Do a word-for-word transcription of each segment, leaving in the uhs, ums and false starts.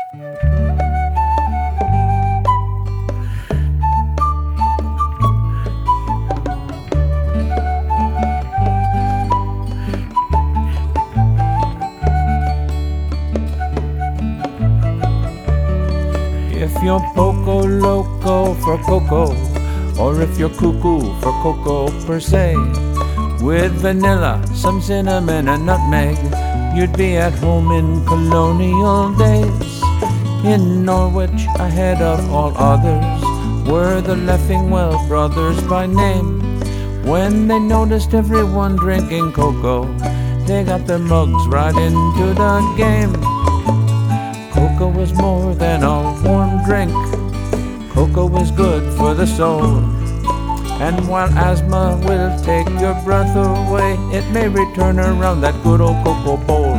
If you're poco loco for cocoa, or if you're cuckoo for cocoa per se, with vanilla, some cinnamon and nutmeg, you'd be at home in colonial days. In Norwich, ahead of all others, were the Leffingwell brothers by name. When they noticed everyone drinking cocoa, they got their mugs right into the game. Cocoa was more than a warm drink. Cocoa is good for the soul. And while asthma will take your breath away, it may return around that good old cocoa bowl.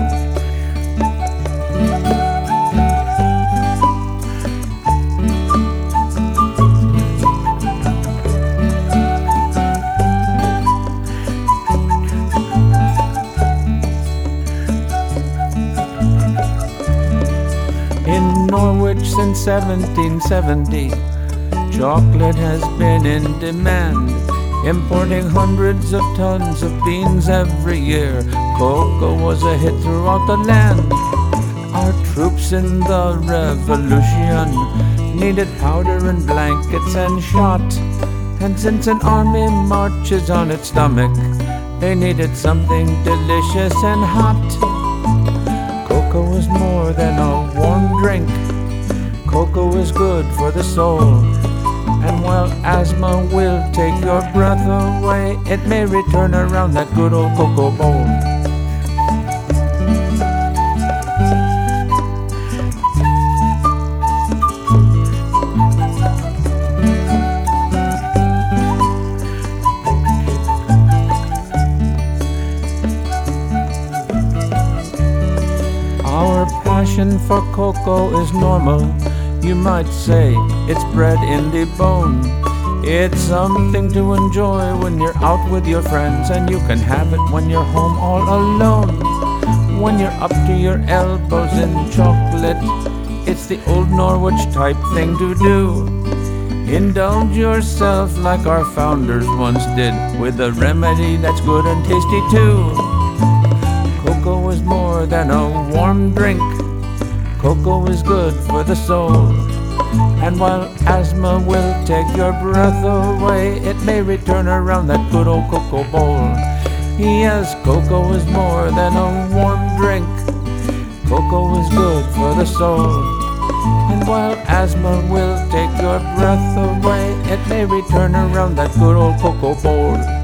In Norwich since seventeen seventy, chocolate has been in demand, importing hundreds of tons of beans every year. Cocoa was a hit throughout the land. Our troops in the revolution needed powder and blankets and shot, and since an army marches on its stomach, they needed something delicious and hot. Cocoa is more than a warm drink. Cocoa is good for the soul. And while asthma will take your breath away, it may return around that good old cocoa bowl. Our passion for cocoa is normal. You might say it's bred in the bone. It's something to enjoy when you're out with your friends, and you can have it when you're home all alone. When you're up to your elbows in chocolate, it's the old Norwich type thing to do. Indulge yourself like our founders once did, with a remedy that's good and tasty too. Cocoa is more than a warm drink. Cocoa is good for the soul. And while asthma will take your breath away, it may return around that good old cocoa bowl. Yes, cocoa is more than a warm drink. Cocoa is good for the soul. And while asthma will take your breath away, it may return around that good old cocoa bowl.